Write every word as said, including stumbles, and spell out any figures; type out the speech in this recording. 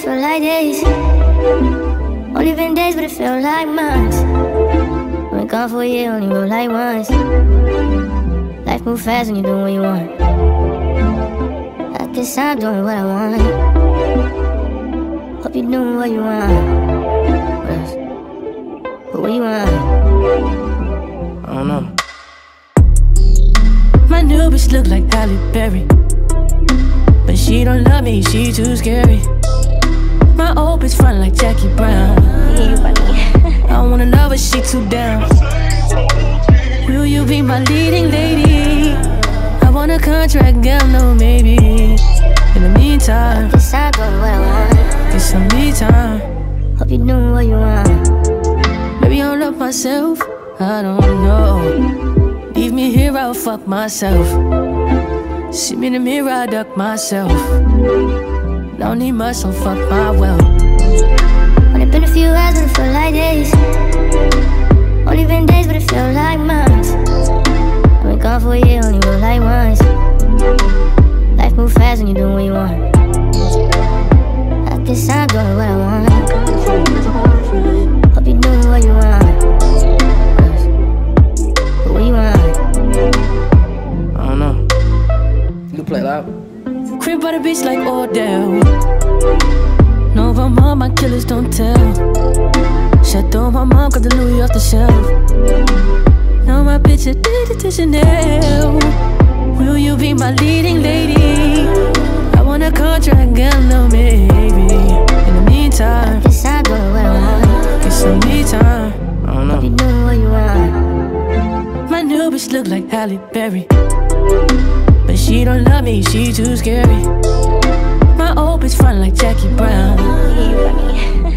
feel like days. Only been days, but it felt like months. Been gone for a year, only go like once. Life move fast when you doing what you want. I guess I'm doing what I want. Hope you're doing what you want. But what you want? I don't know. My new bitch look like Halle Berry, but she don't love me, she too scary. My old bitch front like Jackie Brown. I wanna love her, she too down. Will you be my leading lady? I want a contract, girl, no maybe. In the meantime, guess I'm doing what I want. get some me time. Hope you're doing what you want. Maybe I'll love myself, I don't know. Leave me here, I'll fuck myself. See me in the mirror, I duck myself. Don't need much, so fuck my wealth. Only been a few hours, but it feel like days. Only been days, but it feel like months. I've been gone for a year, only go like once. Life move fast when you doing what you want. I guess I'm doing what I want. Hope you're doing what you want. But what you want? I don't know. You can play loud. Crib by the beach like Odell. No, but mom, my killers don't tell. Chateau, my mom got the Louis off the shelf. Now my bitch addicted to Chanel. Will you be my leading lady? I want a contract, girl, no maybe. In the meantime, guess I'm doing what I want. get some me time. I don't Hope know. you're doing what you want. My new bitch look like Halle Berry, but she don't love me, she too scary. My old bitch front like Jackie Brown.